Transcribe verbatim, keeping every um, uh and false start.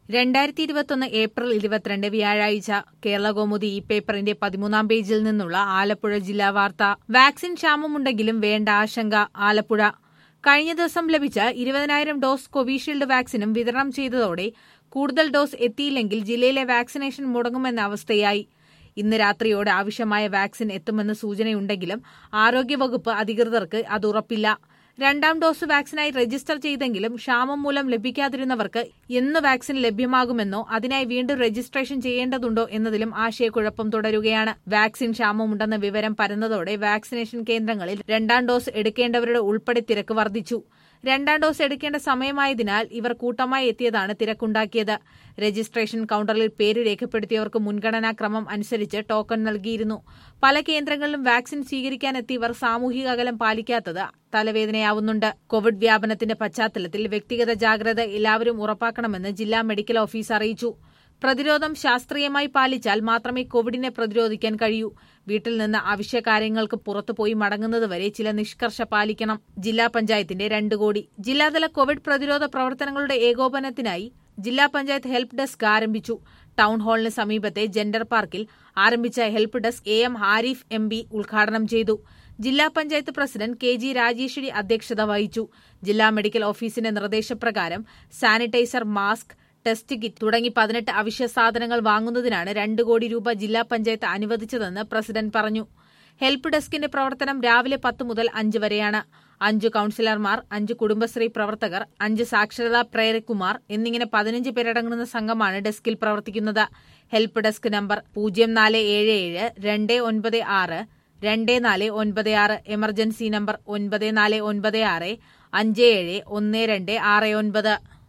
രണ്ടായിരത്തി ഇരുപത്തൊന്ന് ഏപ്രിൽ ഇരുപത്തിരണ്ട് വ്യാഴാഴ്ച കേരളകൗമുദി ഈ പേപ്പറിന്റെ പതിമൂന്നാം പേജിൽ നിന്നുള്ള ആലപ്പുഴ ജില്ലാ വാർത്ത. വാക്സിൻ ക്ഷാമമുണ്ടെങ്കിലും വേണ്ട ആശങ്ക. ആലപ്പുഴ കഴിഞ്ഞ ദിവസം ലഭിച്ച ഇരുപതിനായിരം ഡോസ് കോവിഷീൽഡ് വാക്സിനും വിതരണം ചെയ്തതോടെ കൂടുതൽ ഡോസ് എത്തിയില്ലെങ്കിൽ ജില്ലയിലെ വാക്സിനേഷൻ മുടങ്ങുമെന്ന അവസ്ഥയായി. ഇന്ന് രാത്രിയോടെ ആവശ്യമായ വാക്സിൻ എത്തുമെന്ന് സൂചനയുണ്ടെങ്കിലും ആരോഗ്യവകുപ്പ് അധികൃതർക്ക് അത് ഉറപ്പില്ല. രണ്ടാം ഡോസ് വാക്സിനായി രജിസ്റ്റർ ചെയ്തെങ്കിലും ക്ഷാമം മൂലം ലഭിക്കാതിരുന്നവർക്ക് എന്ന് വാക്സിൻ ലഭ്യമാകുമെന്നോ അതിനായി വീണ്ടും രജിസ്ട്രേഷൻ ചെയ്യേണ്ടതുണ്ടോ എന്നതിലും ആശയക്കുഴപ്പം തുടരുകയാണ്. വാക്സിൻ ക്ഷാമമുണ്ടെന്ന വിവരം പരന്നതോടെ വാക്സിനേഷൻ കേന്ദ്രങ്ങളിൽ രണ്ടാം ഡോസ് എടുക്കേണ്ടവരുടെ ഉൾപ്പെടെ തിരക്ക് വർദ്ധിച്ചു. രണ്ടാം ഡോസ് എടുക്കേണ്ട സമയമായതിനാൽ ഇവർ കൂട്ടമായി എത്തിയതാണ് തിരക്കുണ്ടാക്കിയത്. രജിസ്ട്രേഷൻ കൌണ്ടറിൽ പേര് രേഖപ്പെടുത്തിയവർക്ക് മുൻഗണനാക്രമം അനുസരിച്ച് ടോക്കൺ നൽകിയിരുന്നു. പല കേന്ദ്രങ്ങളിലും വാക്സിൻ സ്വീകരിക്കാനെത്തിയവർ സാമൂഹിക അകലം പാലിക്കാത്തത് തലവേദനയാവുന്നുണ്ട്. കോവിഡ് വ്യാപനത്തിന്റെ പശ്ചാത്തലത്തിൽ വ്യക്തിഗത ജാഗ്രത എല്ലാവരും ഉറപ്പാക്കണമെന്ന് ജില്ലാ മെഡിക്കൽ ഓഫീസർ അറിയിച്ചു. പ്രതിരോധം ശാസ്ത്രീയമായി പാലിച്ചാൽ മാത്രമേ കോവിഡിനെ പ്രതിരോധിക്കാൻ കഴിയൂ. വീട്ടിൽ നിന്ന് അവശ്യകാര്യങ്ങൾക്ക് പുറത്തുപോയി മടങ്ങുന്നതുവരെ ചില നിഷ്കർഷ പാലിക്കണം. ജില്ലാ പഞ്ചായത്തിന്റെ രണ്ട് കോടി ജില്ലാതല കോവിഡ് പ്രതിരോധ പ്രവർത്തനങ്ങളുടെ ഏകോപനത്തിനായി ജില്ലാ പഞ്ചായത്ത് ഹെൽപ്പ് ഡെസ്ക് ആരംഭിച്ചു. ടൌൺ ഹാളിന് സമീപത്തെ ജെൻഡർ പാർക്കിൽ ആരംഭിച്ച help desk A M Ariff M P ഉദ്ഘാടനം ചെയ്തു. ജില്ലാ panchayat president K G Rajeshwari അധ്യക്ഷത വഹിച്ചു. ജില്ലാ മെഡിക്കൽ ഓഫീസിന്റെ നിർദ്ദേശപ്രകാരം സാനിറ്റൈസർ, മാസ്ക്, ടെസ്റ്റ് കിറ്റ് തുടങ്ങി പതിനെട്ട് അവശ്യ സാധനങ്ങൾ വാങ്ങുന്നതിനാണ് രണ്ട് കോടി രൂപ ജില്ലാ പഞ്ചായത്ത് അനുവദിച്ചതെന്ന് പ്രസിഡന്റ് പറഞ്ഞു. ഹെൽപ്പ് ഡെസ്കിന്റെ പ്രവർത്തനം രാവിലെ പത്ത് മുതൽ അഞ്ച് വരെയാണ്. അഞ്ചു കൌൺസിലർമാർ, അഞ്ച് കുടുംബശ്രീ പ്രവർത്തകർ, അഞ്ച് സാക്ഷരതാ പ്രേരകുമാർ എന്നിങ്ങനെ പതിനഞ്ച് പേരടങ്ങുന്ന സംഘമാണ് ഡെസ്കിൽ പ്രവർത്തിക്കുന്നത്. ഹെൽപ്പ് ഡെസ്ക് നമ്പർ പൂജ്യം നാല് ഏഴ് ഏഴ് രണ്ട് ഒൻപത് ആറ് രണ്ട് നാല് ഒൻപത് ആറ്. എമർജൻസി നമ്പർ ഒൻപത് നാല് ഒൻപത് ആറ് അഞ്ച് ഏഴ് ഒന്ന് രണ്ട് ആറ് ഒൻപത്.